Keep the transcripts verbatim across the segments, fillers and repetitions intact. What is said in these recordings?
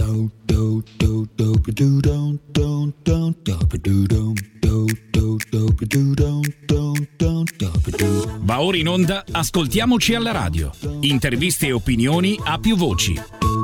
Va ora in onda Ascoltiamoci alla radio. Interviste e opinioni a più voci.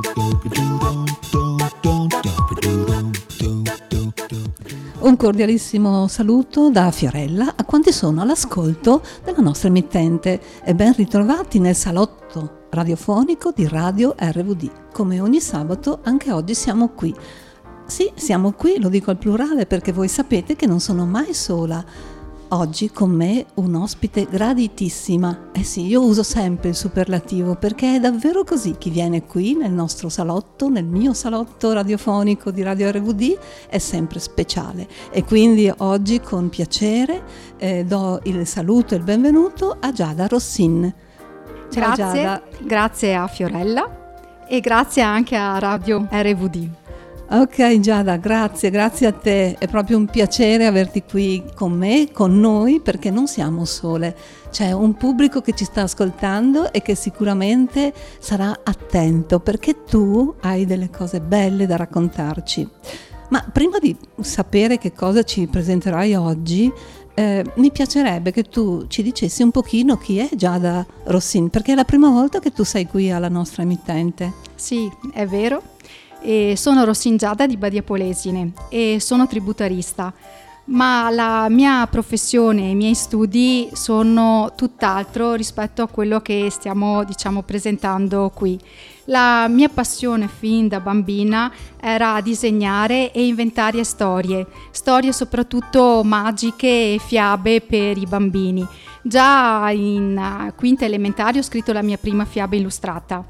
Un cordialissimo saluto da Fiorella a quanti sono all'ascolto della nostra emittente e ben ritrovati nel salotto radiofonico di Radio R V D. Come ogni sabato, anche oggi siamo qui. Sì, siamo qui, lo dico al plurale perché voi sapete che non sono mai sola. Oggi con me un ospite graditissima. Eh sì, io uso sempre il superlativo perché è davvero così. Chi viene qui nel nostro salotto, nel mio salotto radiofonico di Radio R V D, è sempre speciale. E quindi oggi con piacere eh, do il saluto e il benvenuto a Giada Rossin. Ciao, grazie, Giada. Grazie a Fiorella e grazie anche a Radio R V D. Ok Giada, grazie, grazie a te, è proprio un piacere averti qui con me, con noi, perché non siamo sole, c'è un pubblico che ci sta ascoltando e che sicuramente sarà attento perché tu hai delle cose belle da raccontarci. Ma prima di sapere che cosa ci presenterai oggi, eh, mi piacerebbe che tu ci dicessi un pochino chi è Giada Rossin, perché è la prima volta che tu sei qui alla nostra emittente. Sì, è vero. E sono Rossin Giada di Badia Polesine e sono tributarista, ma la mia professione e i miei studi sono tutt'altro rispetto a quello che stiamo, diciamo, presentando qui. La mia passione fin da bambina era disegnare e inventare storie, storie soprattutto magiche e fiabe per i bambini. Già in quinta elementare ho scritto la mia prima fiaba illustrata.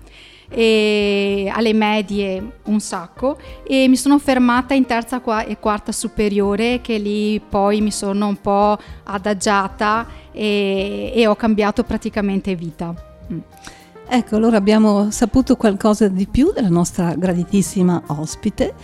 E alle medie un sacco e mi sono fermata in terza e quarta superiore, che lì poi mi sono un po' adagiata e, e ho cambiato praticamente vita. Mm. Ecco, allora abbiamo saputo qualcosa di più della nostra graditissima ospite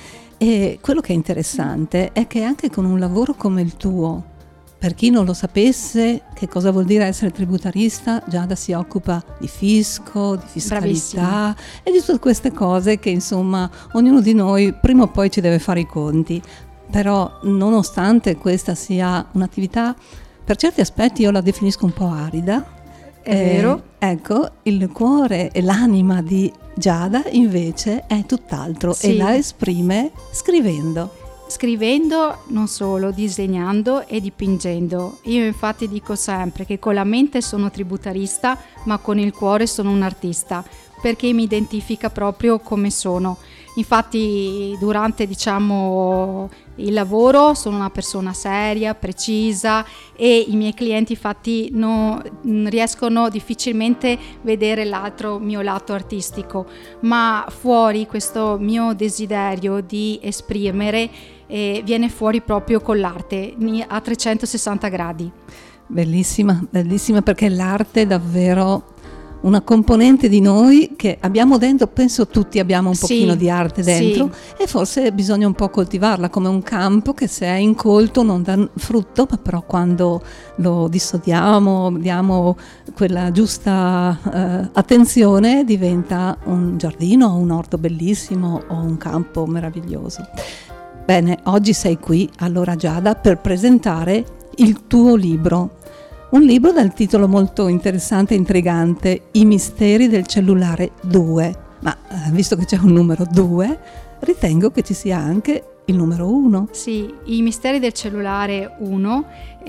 e quello che è interessante è che anche con un lavoro come il tuo, per chi non lo sapesse che cosa vuol dire essere tributarista, Giada si occupa di fisco, di fiscalità Bravissima. E di tutte queste cose che insomma ognuno di noi prima o poi ci deve fare i conti. Però nonostante questa sia un'attività, per certi aspetti io la definisco un po' arida. È eh, vero. Ecco, il cuore e l'anima di Giada invece è tutt'altro sì. E la esprime scrivendo. Scrivendo, non solo, disegnando e dipingendo. Io infatti dico sempre che con la mente sono tributarista, ma con il cuore sono un artista, perché mi identifica proprio come sono. Infatti durante, diciamo, il lavoro sono una persona seria, precisa e i miei clienti infatti non riescono difficilmente vedere l'altro mio lato artistico, ma fuori questo mio desiderio di esprimere eh, viene fuori proprio con l'arte a trecentosessanta gradi. Bellissima, bellissima, perché l'arte è davvero una componente di noi che abbiamo dentro, penso tutti abbiamo un sì, pochino di arte dentro sì. E forse bisogna un po' coltivarla come un campo che se è incolto non dà frutto, ma però quando lo dissodiamo, diamo quella giusta eh, attenzione, diventa un giardino, un orto bellissimo o un campo meraviglioso. Bene, oggi sei qui allora Giada per presentare il tuo libro. Un libro dal titolo molto interessante e intrigante, I misteri del cellulare due. Ma eh, visto che c'è un numero due, ritengo che ci sia anche il numero uno. Sì, I misteri del cellulare uno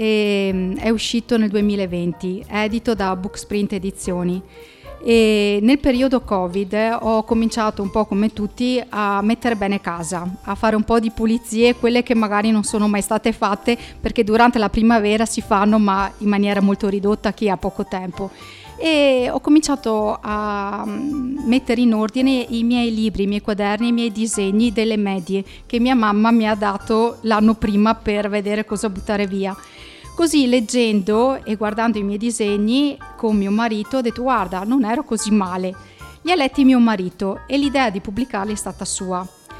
è, è uscito nel duemilaventi, è edito da Booksprint Edizioni. E nel periodo Covid ho cominciato un po' come tutti a mettere bene casa, a fare un po' di pulizie, quelle che magari non sono mai state fatte perché durante la primavera si fanno ma in maniera molto ridotta a chi ha poco tempo. E ho cominciato a mettere in ordine i miei libri, i miei quaderni, i miei disegni delle medie che mia mamma mi ha dato l'anno prima per vedere cosa buttare via. Così leggendo e guardando i miei disegni con mio marito ho detto guarda, non ero così male. Li ha letti mio marito e l'idea di pubblicarli è stata sua.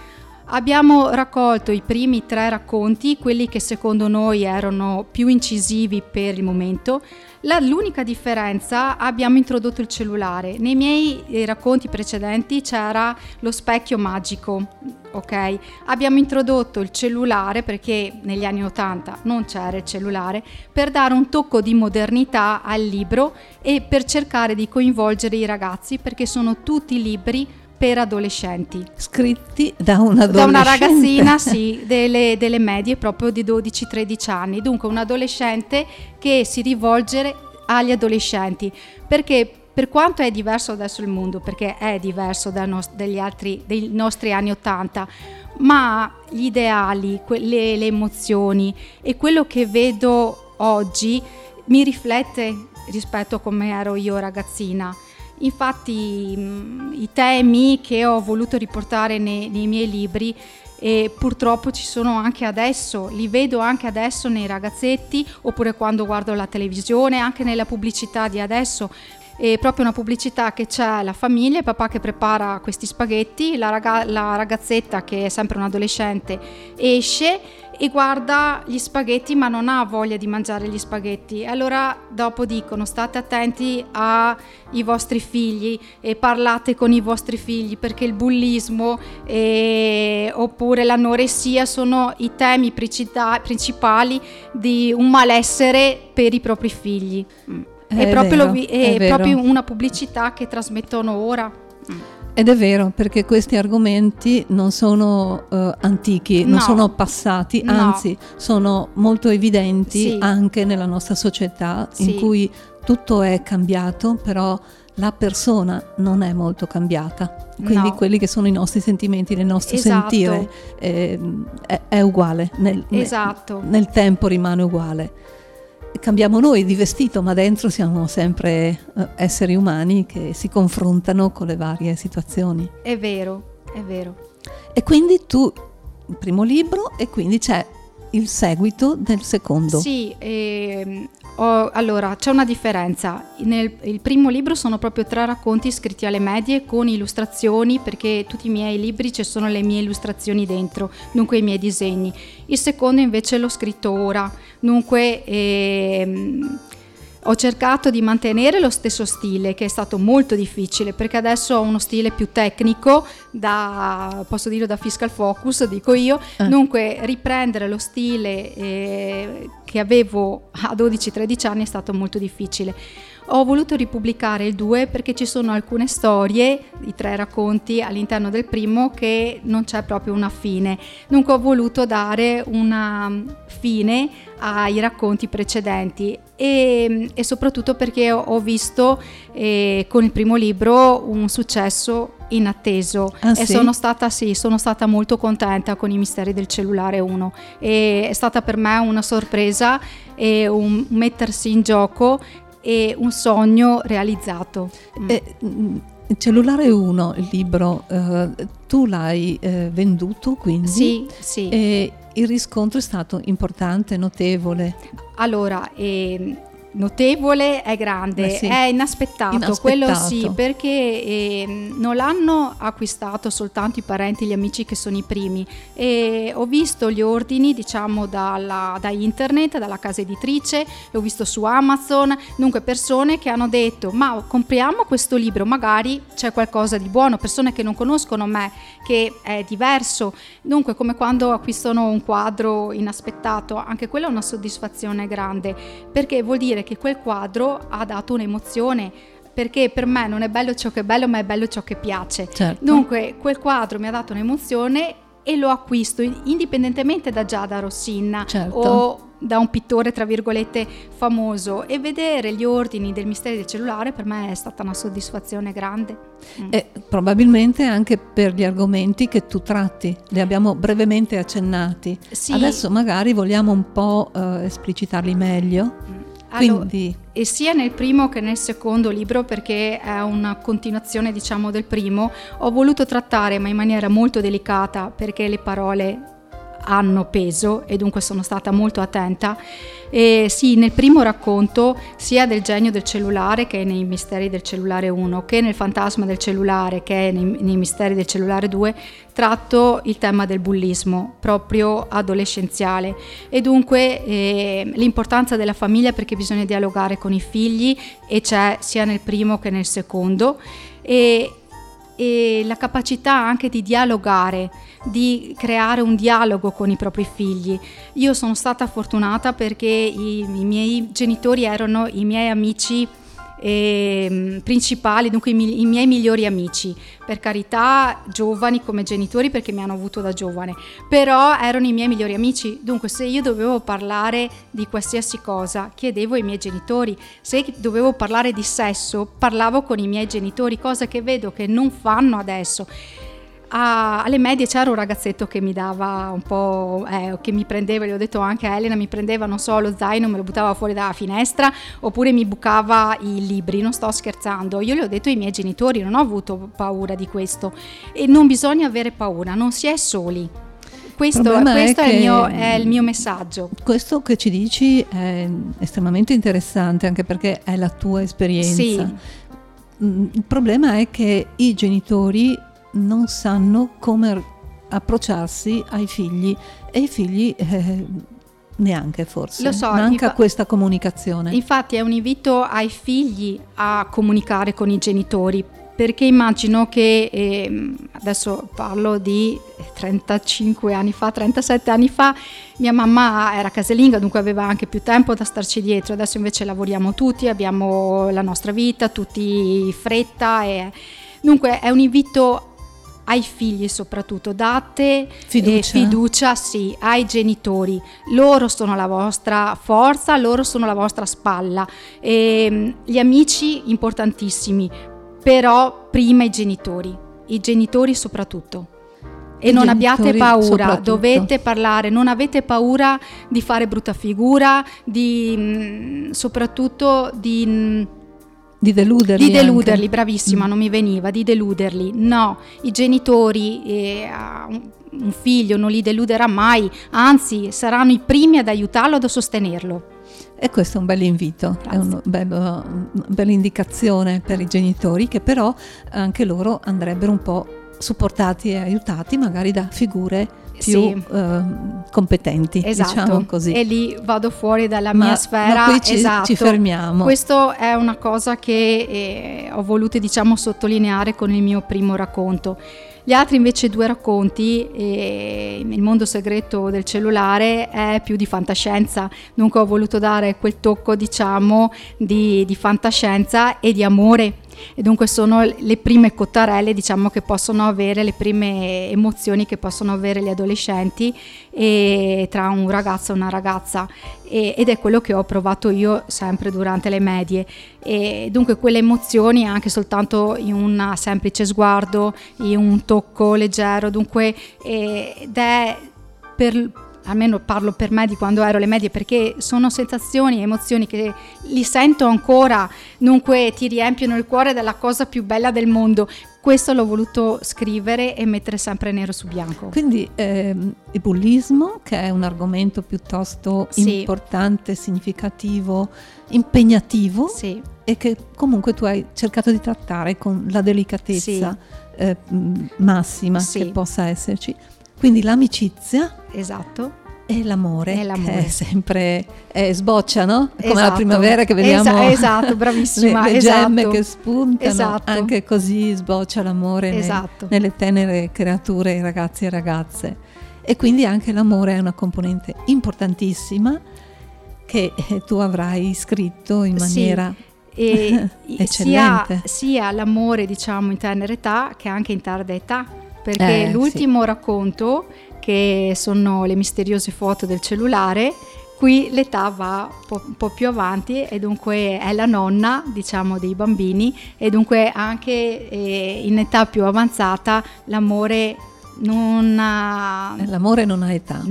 Abbiamo raccolto i primi tre racconti, quelli che secondo noi erano più incisivi per il momento. La, l'unica differenza, abbiamo introdotto il cellulare. Nei miei eh, racconti precedenti c'era lo specchio magico, ok? Abbiamo introdotto il cellulare perché negli anni ottanta non c'era il cellulare, per dare un tocco di modernità al libro e per cercare di coinvolgere i ragazzi, perché sono tutti libri per adolescenti. Scritti da una adolescente. Da una ragazzina, sì, delle, delle medie, proprio di dodici tredici anni. Dunque un adolescente che si rivolge agli adolescenti, perché per quanto è diverso adesso il mondo, perché è diverso da nos- dagli altri, dei nostri anni ottanta, ma gli ideali, que- le, le emozioni e quello che vedo oggi mi riflette rispetto a come ero io ragazzina. Infatti mh, i temi che ho voluto riportare nei, nei miei libri e purtroppo ci sono anche adesso, li vedo anche adesso nei ragazzetti, oppure quando guardo la televisione, anche nella pubblicità di adesso. È proprio una pubblicità che c'è la famiglia, il papà che prepara questi spaghetti, la, raga- la ragazzetta che è sempre un adolescente esce e guarda gli spaghetti ma non ha voglia di mangiare gli spaghetti. Allora dopo dicono: state attenti ai vostri figli e parlate con i vostri figli, perché il bullismo e, oppure l'anoressia sono i temi princita- principali di un malessere per i propri figli. È, è, proprio, vero, lo vi- è è proprio una pubblicità che trasmettono ora. Ed è vero, perché questi argomenti non sono uh, antichi, no. non sono passati, no. anzi sono molto evidenti sì. anche nella nostra società, sì. in cui tutto è cambiato, però la persona non è molto cambiata. Quindi no. quelli che sono i nostri sentimenti, il nostro esatto. sentire eh, è, è uguale, nel, esatto. nel, nel tempo rimane uguale. Cambiamo noi di vestito, ma dentro siamo sempre uh, esseri umani che si confrontano con le varie situazioni. È vero, è vero. E quindi tu, il primo libro, e quindi c'è il seguito del secondo. Sì, ehm, ho, allora c'è una differenza. Nel il primo libro sono proprio tre racconti scritti alle medie con illustrazioni, perché tutti i miei libri ci sono le mie illustrazioni dentro, dunque i miei disegni. Il secondo invece l'ho scritto ora, dunque ehm, ho cercato di mantenere lo stesso stile, che è stato molto difficile, perché adesso ho uno stile più tecnico, da, posso dire da Fiscal Focus, dico io, eh. Dunque riprendere lo stile eh, che avevo a dodici tredici anni è stato molto difficile. Ho voluto ripubblicare il due perché ci sono alcune storie, i tre racconti all'interno del primo, che non c'è proprio una fine. Dunque ho voluto dare una fine ai racconti precedenti e, e soprattutto perché ho, ho visto eh, con il primo libro un successo inatteso. Ah, e sì? sono stata sì, sono stata molto contenta con I Misteri del Cellulare uno, e è stata per me una sorpresa e un mettersi in gioco e un sogno realizzato. E, il Cellulare uno, il libro, eh, tu l'hai eh, venduto quindi? Sì, sì. E il riscontro è stato importante, notevole? Allora, eh, notevole è grande, Beh, sì. è inaspettato, Inaspettato. quello sì, perché eh, non l'hanno acquistato soltanto i parenti e gli amici che sono i primi, e ho visto gli ordini, diciamo, dalla, da internet, dalla casa editrice, l'ho visto su Amazon, dunque persone che hanno detto: ma compriamo questo libro, magari c'è qualcosa di buono, persone che non conoscono me, che è diverso, dunque come quando acquistano un quadro inaspettato, anche quella è una soddisfazione grande, perché vuol dire che quel quadro ha dato un'emozione, perché per me non è bello ciò che è bello, ma è bello ciò che piace. Certo. Dunque quel quadro mi ha dato un'emozione e lo acquisto indipendentemente da Giada Rossin, certo, o da un pittore tra virgolette famoso, e vedere gli ordini del Misteri del Cellulare per me è stata una soddisfazione grande. Mm. E probabilmente anche per gli argomenti che tu tratti, li abbiamo brevemente accennati. Sì. Adesso magari vogliamo un po' eh, esplicitarli meglio. Mm. Allora, Quindi, e sia nel primo che nel secondo libro, perché è una continuazione, diciamo, del primo, ho voluto trattare, ma in maniera molto delicata, perché le parole hanno peso e dunque sono stata molto attenta. E sì, nel primo racconto, sia del genio del cellulare che nei misteri del cellulare uno, che nel fantasma del cellulare che nei, nei misteri del cellulare due, tratto il tema del bullismo proprio adolescenziale e dunque eh, l'importanza della famiglia, perché bisogna dialogare con i figli e c'è sia nel primo che nel secondo, e e la capacità anche di dialogare, di creare un dialogo con i propri figli. Io sono stata fortunata perché i, i miei genitori erano i miei amici eh, principali, dunque i, i miei migliori amici, per carità giovani come genitori perché mi hanno avuto da giovane, però erano i miei migliori amici, dunque se io dovevo parlare di qualsiasi cosa chiedevo ai miei genitori, se dovevo parlare di sesso parlavo con i miei genitori, cosa che vedo che non fanno adesso. A, alle medie c'era un ragazzetto che mi dava un po', eh, che mi prendeva, gli ho detto anche a Elena, mi prendeva, non so, lo zaino, me lo buttava fuori dalla finestra oppure mi bucava i libri, non sto scherzando. Io gli ho detto ai miei genitori, non ho avuto paura di questo e non bisogna avere paura, non si è soli. Questo, questo è, è, il mio, è il mio messaggio. Questo che ci dici è estremamente interessante, anche perché è la tua esperienza. Sì. Il problema è che i genitori non sanno come approcciarsi ai figli e i figli eh, neanche forse. Lo so, manca infa- questa comunicazione. Infatti è un invito ai figli a comunicare con i genitori, perché immagino che eh, adesso parlo di trentacinque anni fa, trentasette anni fa, mia mamma era casalinga, dunque aveva anche più tempo da starci dietro. Adesso invece lavoriamo tutti, abbiamo la nostra vita, tutti fretta e dunque è un invito ai figli soprattutto, date fiducia, eh, fiducia sì, ai genitori, loro sono la vostra forza, loro sono la vostra spalla, e, gli amici importantissimi, però prima i genitori, i genitori soprattutto. E I non abbiate paura, dovete parlare, non avete paura di fare brutta figura, di mh, soprattutto di... Mh, Di deluderli. Di deluderli, anche. bravissima, mm. non mi veniva, di deluderli. No, i genitori, eh, un figlio non li deluderà mai, anzi saranno i primi ad aiutarlo, ad sostenerlo. E questo è un bel invito, Grazie. È un bello, una bella indicazione per i genitori, che però anche loro andrebbero un po' supportati e aiutati magari da figure più sì. eh, competenti, esatto. diciamo così. E lì vado fuori dalla ma, mia sfera. Ma qui ci, esatto. ci fermiamo. Questo è una cosa che eh, ho voluto, diciamo, sottolineare con il mio primo racconto. Gli altri invece due racconti, eh, Il mondo segreto del cellulare, è più di fantascienza, dunque ho voluto dare quel tocco, diciamo, di, di fantascienza e di amore. E dunque sono le prime cottarelle, diciamo, che possono avere, le prime emozioni che possono avere gli adolescenti e tra un ragazzo e una ragazza, e, ed è quello che ho provato io sempre durante le medie. E dunque quelle emozioni anche soltanto in un semplice sguardo, in un tocco leggero, dunque ed è per almeno parlo per me di quando ero alle medie, perché sono sensazioni, emozioni che li sento ancora, dunque ti riempiono il cuore della cosa più bella del mondo. Questo l'ho voluto scrivere e mettere sempre nero su bianco. Quindi ehm, il bullismo, che è un argomento piuttosto sì. importante, significativo, impegnativo, sì. e che comunque tu hai cercato di trattare con la delicatezza sì. eh, massima sì. che possa esserci. Quindi l'amicizia, esatto, e l'amore, e l'amore. Che è sempre eh, sboccia, no? Come esatto. la primavera che vediamo, Esa- esatto, bravissima, le, le esatto. gemme che spuntano, esatto. anche così sboccia l'amore esatto. nei, nelle tenere creature, i ragazzi e ragazze. E quindi anche l'amore è una componente importantissima che eh, tu avrai scritto in maniera sì. e eccellente. Sia, sia l'amore, diciamo, in tenera età che anche in tarda età, perché eh, l'ultimo sì. racconto, che sono le misteriose foto del cellulare, qui l'età va un po', un po' più avanti e dunque è la nonna, diciamo, dei bambini, e dunque anche eh, in età più avanzata l'amore non ha... L'amore non ha età. No,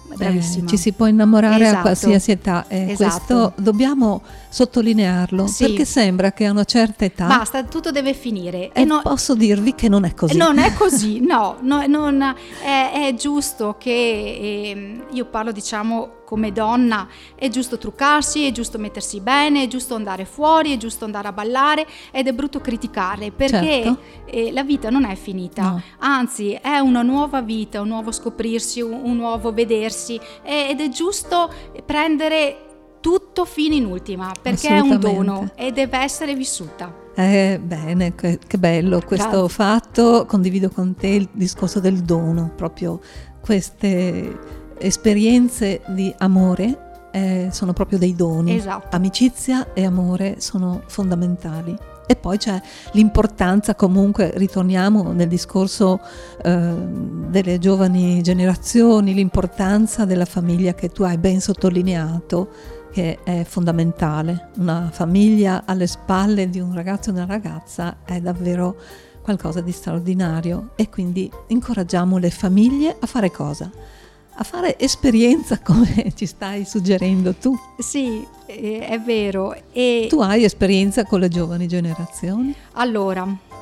bravissima. Eh, ci si può innamorare esatto. a qualsiasi età, e esatto. questo dobbiamo sottolinearlo, sì. perché sembra che a una certa età basta, tutto deve finire. E, e no, posso dirvi che non è così. Non è così, no, no non, è, è giusto che, eh, io parlo diciamo come donna, è giusto truccarsi, è giusto mettersi bene, è giusto andare fuori, è giusto andare a ballare, ed è brutto criticare, perché certo. eh, la vita non è finita, no. anzi è una nuova vita, un nuovo scoprirsi, un, un nuovo vedersi, ed è giusto prendere tutto fino in ultima, perché è un dono e deve essere vissuta. Eh, bene, che, che bello questo Grazie. fatto. Condivido con te il discorso del dono, proprio queste esperienze di amore eh, sono proprio dei doni. Esatto. Amicizia e amore sono fondamentali. E poi c'è l'importanza, comunque ritorniamo nel discorso eh, delle giovani generazioni, l'importanza della famiglia che tu hai ben sottolineato, che è fondamentale. Una famiglia alle spalle di un ragazzo e una ragazza è davvero qualcosa di straordinario, e quindi incoraggiamo le famiglie a fare cosa? A fare esperienza, come ci stai suggerendo tu. Sì, eh, è vero. E tu hai esperienza con le giovani generazioni? Allora,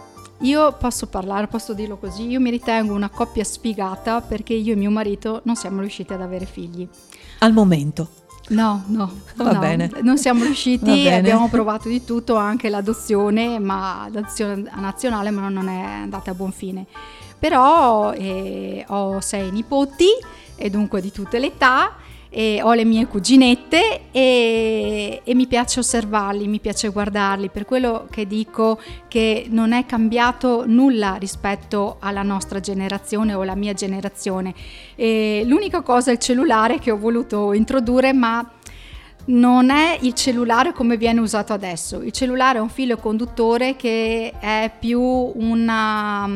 io posso parlare, posso dirlo così, io mi ritengo una coppia sfigata, perché io e mio marito non siamo riusciti ad avere figli. Al momento? No, no, Va no, bene. non siamo riusciti, abbiamo provato di tutto, anche l'adozione, ma l'adozione nazionale, ma non è andata a buon fine. Però eh, ho sei nipoti, e dunque di tutte le età, e ho le mie cuginette, e, e mi piace osservarli, mi piace guardarli, per quello che dico che non è cambiato nulla rispetto alla nostra generazione o alla mia generazione. E l'unica cosa è il cellulare che ho voluto introdurre, ma non è il cellulare come viene usato adesso. Il cellulare è un filo conduttore che è più una,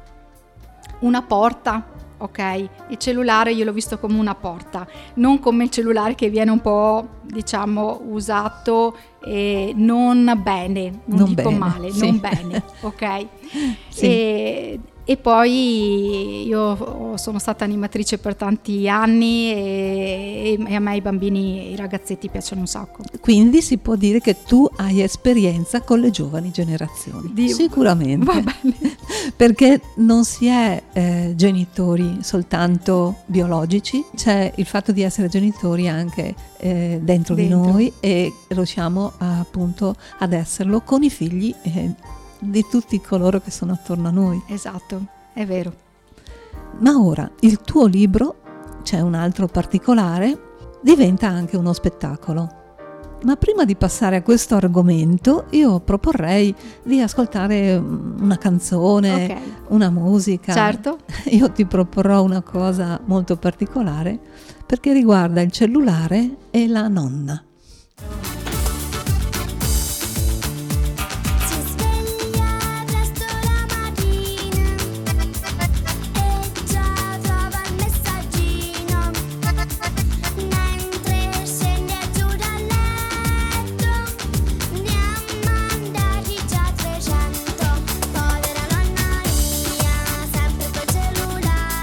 una porta. Ok, il cellulare io l'ho visto come una porta, non come il cellulare che viene un po', diciamo, usato e non bene, non, non dico bene, male, sì. non bene, ok? Sì. E, e poi io sono stata animatrice per tanti anni, e, e a me i bambini e i ragazzetti piacciono un sacco. Quindi si può dire che tu hai esperienza con le giovani generazioni. Dio, sicuramente. Va bene. Perché non si è eh, genitori soltanto biologici, c'è il fatto di essere genitori anche eh, dentro, dentro di noi, e riusciamo a, appunto ad esserlo con i figli eh, di tutti coloro che sono attorno a noi. Esatto, è vero. Ma ora il tuo libro, c'è un altro particolare, diventa anche uno spettacolo. Ma prima di passare a questo argomento, io proporrei di ascoltare una canzone, okay. una musica. Certo. Io ti proporrò una cosa molto particolare, perché riguarda il cellulare e la nonna.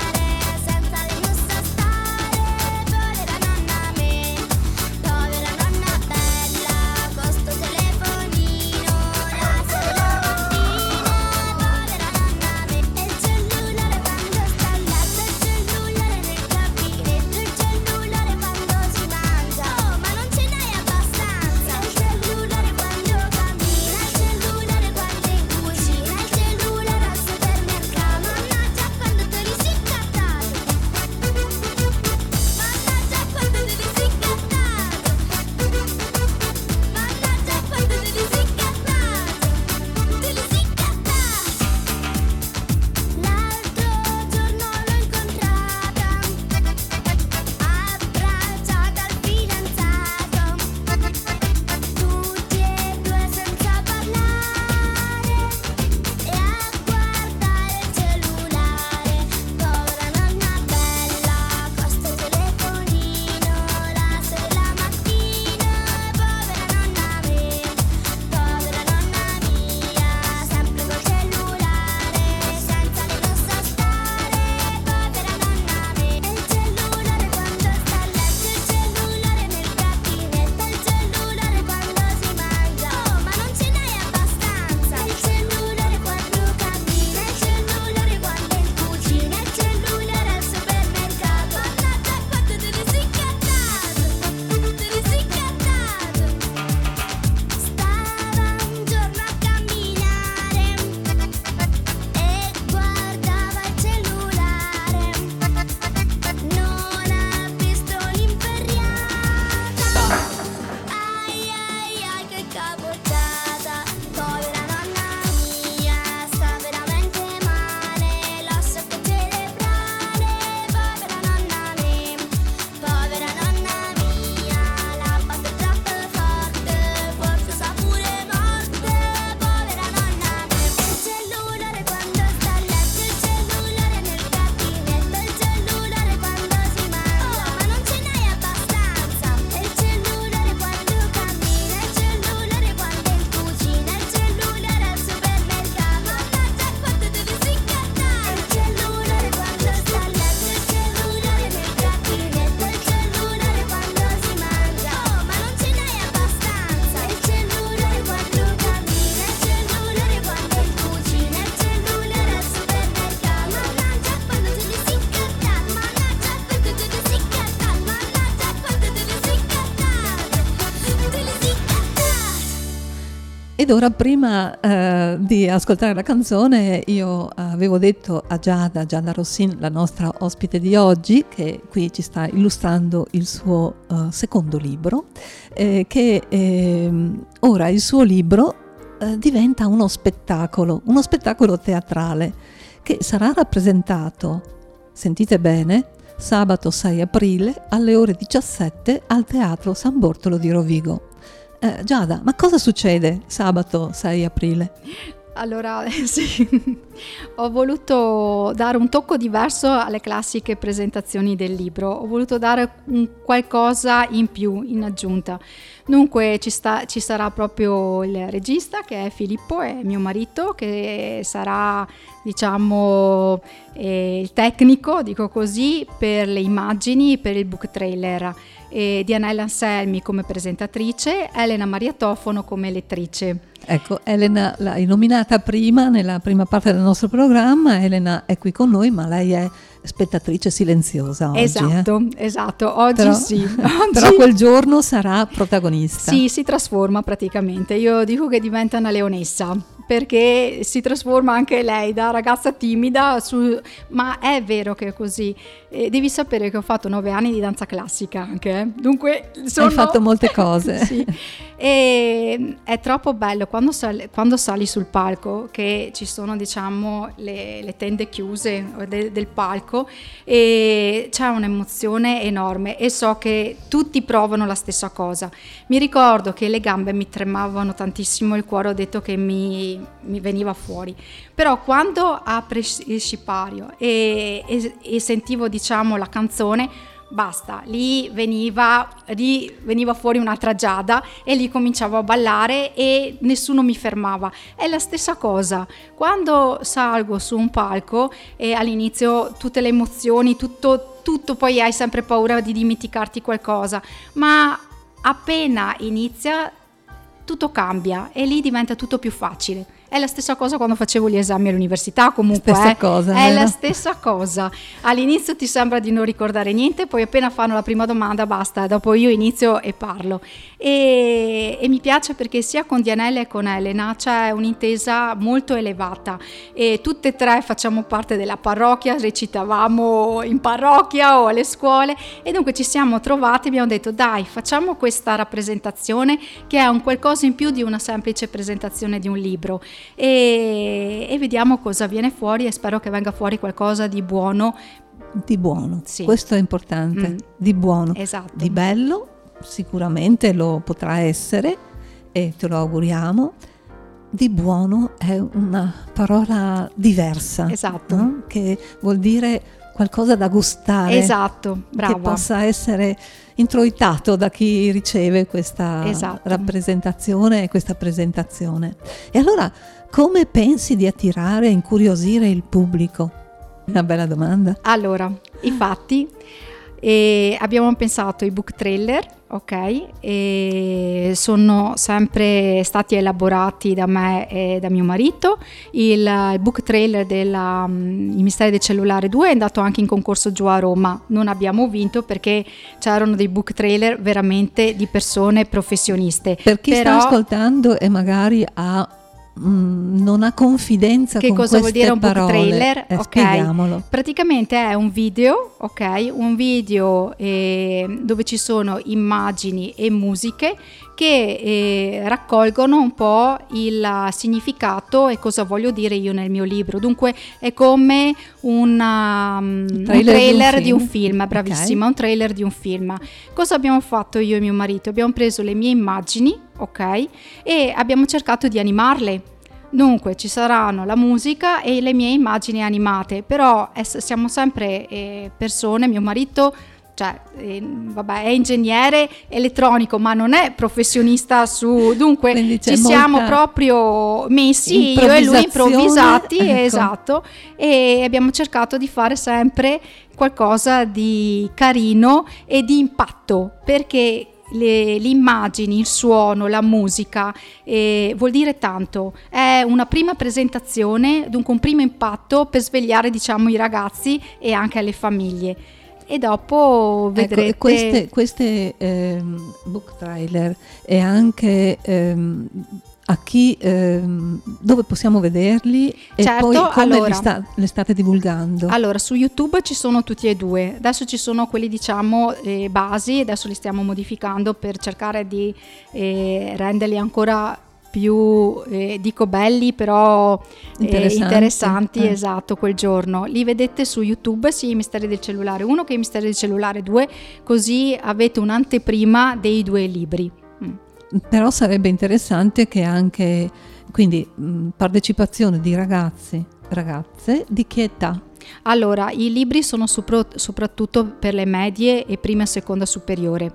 Povera nonna Allora, prima eh, di ascoltare la canzone, io avevo detto a Giada, Giada Rossin, la nostra ospite di oggi, che qui ci sta illustrando il suo uh, secondo libro, eh, che eh, ora il suo libro eh, diventa uno spettacolo, uno spettacolo teatrale che sarà rappresentato, sentite bene, sabato sei aprile alle ore diciassette al Teatro San Bortolo di Rovigo. Eh, Giada, ma cosa succede sabato sei aprile? Allora, sì, ho voluto dare un tocco diverso alle classiche presentazioni del libro, ho voluto dare un qualcosa in più, in aggiunta. Dunque ci, sta, ci sarà proprio il regista, che è Filippo, è mio marito, che sarà, diciamo, eh, il tecnico, dico così, per le immagini, per il book trailer. E Dianella Anselmi come presentatrice, Elena Mariatofono come lettrice. Ecco, Elena l'hai nominata prima, nella prima parte del nostro programma. Elena è qui con noi, ma lei è spettatrice silenziosa oggi. Esatto, eh? esatto, oggi però, sì. Oggi... Però quel giorno sarà protagonista. Sì, si trasforma praticamente. Io dico che diventa una leonessa, perché si trasforma anche lei da ragazza timida, su... ma è vero che è così. E devi sapere che ho fatto nove anni di danza classica anche, eh? Dunque sono... Hai fatto molte cose. Sì. E è troppo bello quando sali, quando sali sul palco, che ci sono, diciamo, le, le tende chiuse de, del palco, e c'è un'emozione enorme e so che tutti provano la stessa cosa. Mi ricordo che le gambe mi tremavano tantissimo, il cuore ho detto che mi, mi veniva fuori, però quando apre il sipario e, e, e sentivo, diciamo, la canzone, basta, lì veniva, lì veniva fuori un'altra Giada e lì cominciavo a ballare e nessuno mi fermava. È la stessa cosa quando salgo su un palco e all'inizio tutte le emozioni, tutto, tutto, poi hai sempre paura di dimenticarti qualcosa, ma appena inizia tutto cambia e lì diventa tutto più facile. È la stessa cosa quando facevo gli esami all'università, comunque stessa eh, cosa, è vero? la stessa cosa. All'inizio ti sembra di non ricordare niente, poi appena fanno la prima domanda basta, dopo io inizio e parlo. E, e mi piace perché sia con Dianella e con Elena c'è un'intesa molto elevata e tutte e tre facciamo parte della parrocchia, recitavamo in parrocchia o alle scuole e dunque ci siamo trovati e abbiamo detto dai, facciamo questa rappresentazione che è un qualcosa in più di una semplice presentazione di un libro. E, e vediamo cosa viene fuori e spero che venga fuori qualcosa di buono. Di buono, sì. Questo è importante, mm. di buono, esatto. Di bello sicuramente lo potrà essere e te lo auguriamo. Di buono è una parola diversa, esatto, no? Che vuol dire qualcosa da gustare, esatto, brava, che possa essere introitato da chi riceve questa esatto. rappresentazione e questa presentazione. E allora come pensi di attirare e incuriosire il pubblico? Una bella domanda. Allora, infatti e abbiamo pensato ai book trailer, ok, e sono sempre stati elaborati da me e da mio marito. Il, il book trailer del um, I Misteri del Cellulare due è andato anche in concorso giù a Roma, non abbiamo vinto perché c'erano dei book trailer veramente di persone professioniste. Per chi Però, sta ascoltando e magari ha Mm, non ha confidenza che con cosa vuol dire un parole. book trailer? Eh, ok, spieghiamolo. Praticamente è un video, ok, un video eh, dove ci sono immagini e musiche che eh, raccolgono un po' il significato e cosa voglio dire io nel mio libro. Dunque è come una, um, un trailer, un trailer di un film, di un film bravissima, okay. Un trailer di un film. Cosa abbiamo fatto io e mio marito? Abbiamo preso le mie immagini, ok, e abbiamo cercato di animarle. Dunque ci saranno la musica e le mie immagini animate, però eh, siamo sempre eh, persone, mio marito cioè, eh, vabbè, è ingegnere elettronico ma non è professionista su, dunque ci siamo proprio messi io e lui improvvisati, ecco. Esatto, e abbiamo cercato di fare sempre qualcosa di carino e di impatto, perché Le, le immagini, il suono, la musica eh, vuol dire tanto. È una prima presentazione, dunque un primo impatto per svegliare, diciamo, i ragazzi e anche alle famiglie. E dopo vedrete, ecco, queste, queste ehm, book trailer e anche ehm, a chi, ehm, dove possiamo vederli e certo, poi come allora, li, sta, li state divulgando? Allora, su YouTube ci sono tutti e due, adesso ci sono quelli diciamo eh, basi, adesso li stiamo modificando per cercare di eh, renderli ancora più, eh, dico belli, però interessanti, eh, interessanti eh. esatto, quel giorno. Li vedete su YouTube, sì, i Misteri del Cellulare uno che i Misteri del Cellulare due, così avete un'anteprima dei due libri. Mm. Però sarebbe interessante che anche, quindi, mh, partecipazione di ragazzi, ragazze, di che età? Allora, i libri sono sopra, soprattutto per le medie e prima e seconda superiore.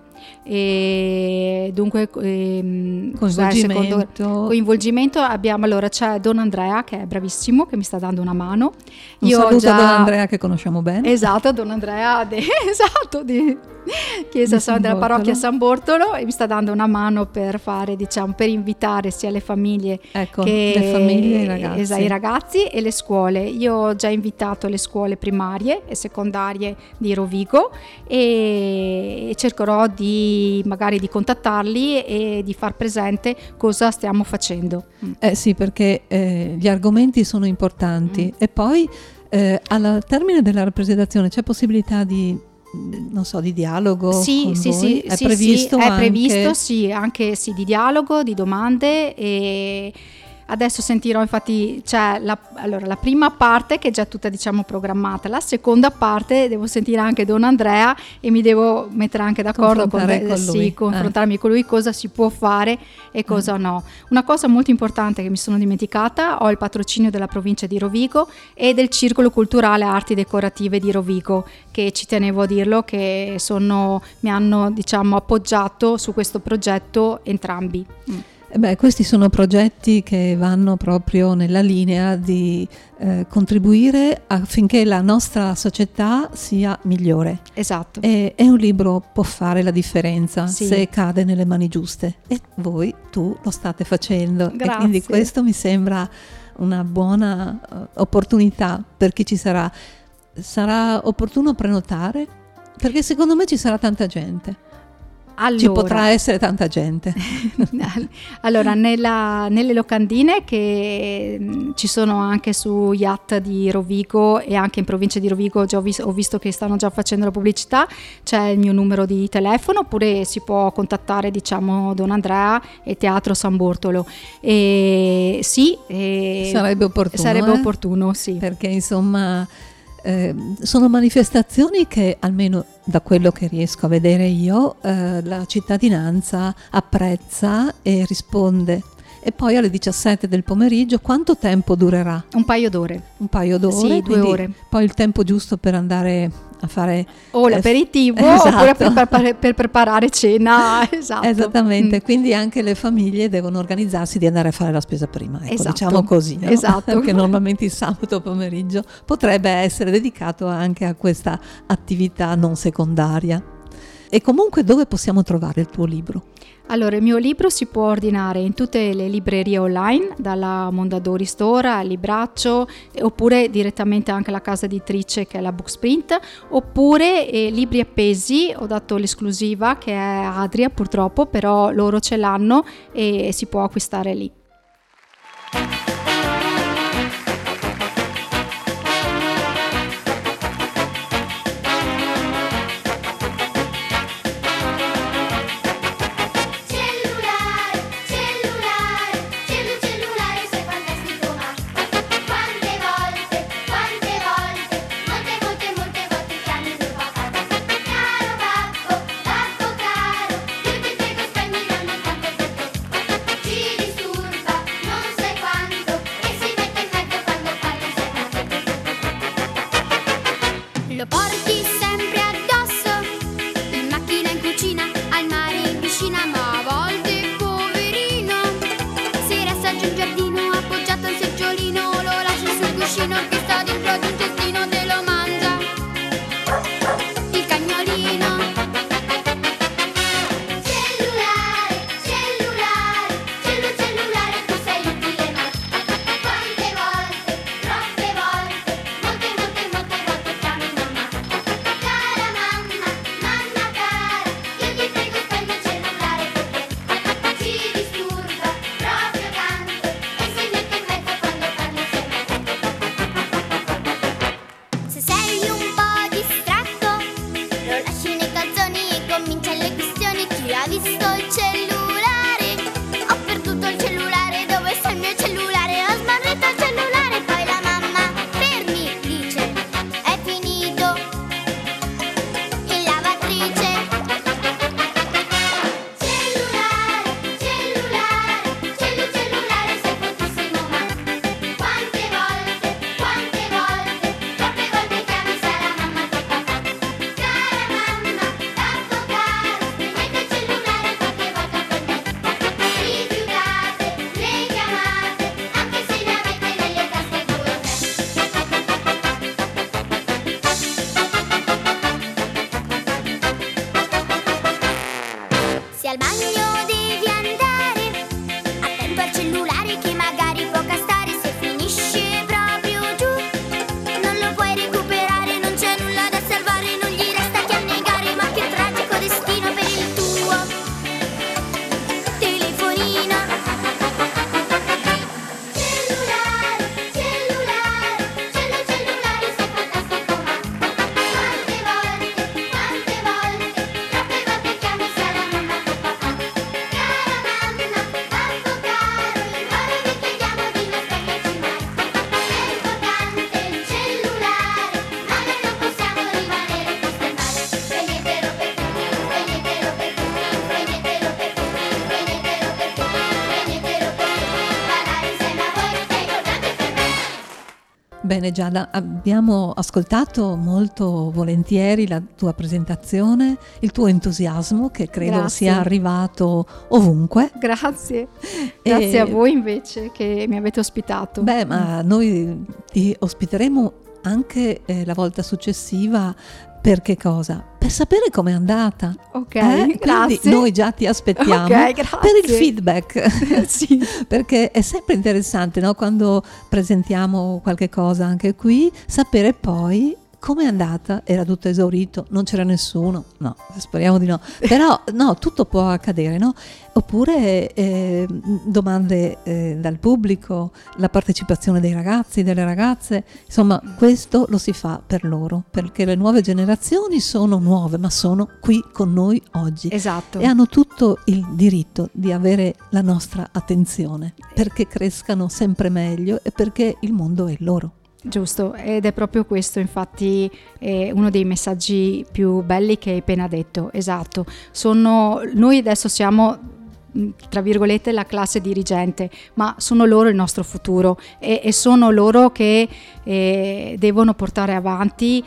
E dunque ehm, coinvolgimento. Secondo, coinvolgimento abbiamo, allora c'è Don Andrea che è bravissimo, che mi sta dando una mano. Un Io saluto già, a Don Andrea che conosciamo bene. Esatto, Don Andrea de, esatto, di Chiesa San della Parrocchia San Bortolo, e mi sta dando una mano per fare, diciamo, per invitare sia le famiglie, ecco, che le famiglie e i ragazzi. Esatto, i ragazzi e le scuole. Io ho già invitato le scuole primarie e secondarie di Rovigo e cercherò di magari di contattarli e di far presente cosa stiamo facendo. Eh sì, perché eh, gli argomenti sono importanti. Mm. E poi eh, al termine della rappresentazione c'è possibilità di, non so, di dialogo? Sì, con sì, voi? sì, è sì, previsto sì, anche... è previsto, sì, anche sì, di dialogo, di domande. E adesso sentirò, infatti, c'è la, allora, la prima parte che è già tutta, diciamo, programmata, la seconda parte devo sentire anche Don Andrea e mi devo mettere anche d'accordo con, con lui. Sì, confrontarmi eh. con lui, cosa si può fare e cosa eh. no. Una cosa molto importante che mi sono dimenticata: ho il patrocinio della provincia di Rovigo e del Circolo Culturale Arti Decorative di Rovigo, che ci tenevo a dirlo, che sono, mi hanno, diciamo, appoggiato su questo progetto entrambi. Mm. Beh, questi sono progetti che vanno proprio nella linea di eh, contribuire affinché la nostra società sia migliore. Esatto. E, e un libro può fare la differenza, sì, se cade nelle mani giuste. E voi, tu, lo state facendo. Grazie. E quindi questo mi sembra una buona uh, opportunità per chi ci sarà. Sarà opportuno prenotare? Perché secondo me ci sarà tanta gente. Allora, ci potrà essere tanta gente. Allora, nella, nelle locandine che mh, ci sono anche su Yacht di Rovigo e anche in provincia di Rovigo, già ho, vis- ho visto che stanno già facendo la pubblicità, c'è il mio numero di telefono, oppure si può contattare, diciamo, Don Andrea e Teatro San Bortolo. E sì, e sarebbe opportuno. Sarebbe eh? opportuno, sì. Perché insomma eh, sono manifestazioni che, almeno da quello che riesco a vedere io, eh, la cittadinanza apprezza e risponde. E poi alle diciassette del pomeriggio quanto tempo durerà? Un paio d'ore. Un paio d'ore? Sì, due ore. Poi il tempo giusto per andare a fare... O l'aperitivo, eh, esatto, oppure per, per, per preparare cena. Esatto. Esattamente, mm. Quindi anche le famiglie devono organizzarsi di andare a fare la spesa prima. Ecco, esatto, diciamo così. No? Esatto. Perché normalmente il sabato pomeriggio potrebbe essere dedicato anche a questa attività non secondaria. E comunque dove possiamo trovare il tuo libro? Allora, il mio libro si può ordinare in tutte le librerie online, dalla Mondadori Store al Libraccio, oppure direttamente anche alla casa editrice che è la Booksprint, oppure eh, libri appesi. Ho dato l'esclusiva che è Adria, purtroppo, però loro ce l'hanno e si può acquistare lì. Ci disturba proprio tanto. Bene Giada, abbiamo ascoltato molto volentieri la tua presentazione, il tuo entusiasmo che credo Grazie. sia arrivato ovunque. Grazie, grazie e... a voi invece che mi avete ospitato. Beh, ma noi ti ospiteremo anche eh, la volta successiva. Per che cosa? Per sapere com'è andata. Ok, eh? grazie. Quindi noi già ti aspettiamo okay, per il feedback. Sì. Perché è sempre interessante, no? Quando presentiamo qualche cosa anche qui, sapere poi come è andata. Era tutto esaurito, non c'era nessuno, no, speriamo di no, però no, tutto può accadere, no? Oppure eh, domande eh, dal pubblico, la partecipazione dei ragazzi, delle ragazze, insomma questo lo si fa per loro, perché le nuove generazioni sono nuove, ma sono qui con noi oggi. Esatto. E hanno tutto il diritto di avere la nostra attenzione, perché crescano sempre meglio e perché il mondo è loro. Giusto, ed è proprio questo infatti è uno dei messaggi più belli che hai appena detto, esatto. Sono, noi adesso siamo tra virgolette la classe dirigente, ma sono loro il nostro futuro e, e sono loro che eh, devono portare avanti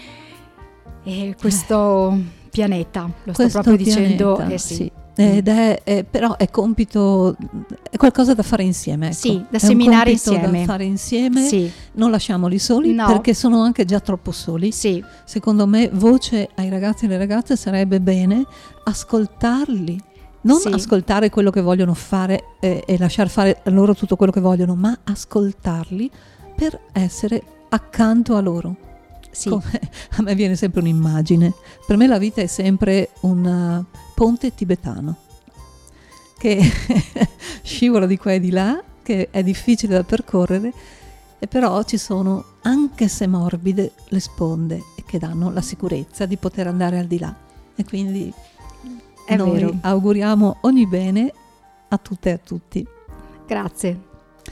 eh, questo pianeta, lo sto questo proprio pianeta, dicendo eh, sì. sì. Ed è, è però è compito, è qualcosa da fare insieme, ecco. Sì, da seminare insieme, da fare insieme, sì. Non lasciamoli soli, no. perché sono anche già troppo soli. Sì. Secondo me voce ai ragazzi e alle ragazze sarebbe bene ascoltarli, non sì. ascoltare quello che vogliono fare eh, e lasciar fare loro tutto quello che vogliono, ma ascoltarli per essere accanto a loro. Sì. Come, a me viene sempre un'immagine, per me la vita è sempre un ponte tibetano che scivola di qua e di là, che è difficile da percorrere, e però ci sono, anche se morbide, le sponde che danno la sicurezza di poter andare al di là, e quindi è noi vero. auguriamo ogni bene a tutte e a tutti. Grazie.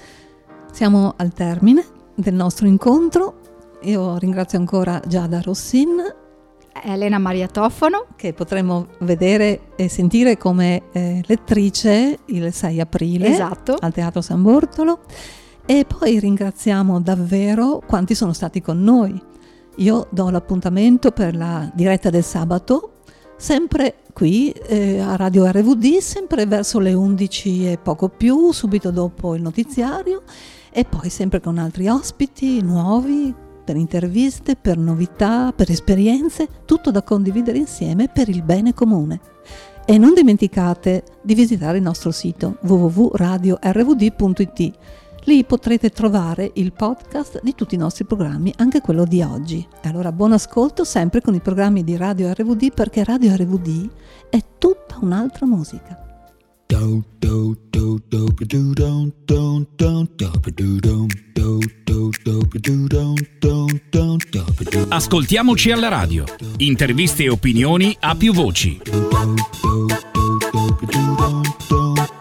Siamo al termine del nostro incontro. Io ringrazio ancora Giada Rossin, Elena Maria Tofano, che potremo vedere e sentire come eh, lettrice il sei aprile esatto. al Teatro San Bortolo, e poi ringraziamo davvero quanti sono stati con noi. Io do l'appuntamento per la diretta del sabato, sempre qui eh, a Radio R V D, sempre verso le undici e poco più, subito dopo il notiziario, e poi sempre con altri ospiti nuovi, per interviste, per novità, per esperienze, tutto da condividere insieme per il bene comune. E non dimenticate di visitare il nostro sito w w w punto radio r v d punto i t. Lì potrete trovare il podcast di tutti i nostri programmi, anche quello di oggi. E allora buon ascolto sempre con i programmi di Radio R V D, perché Radio R V D è tutta un'altra musica. Ascoltiamoci alla radio. Interviste e opinioni a più voci.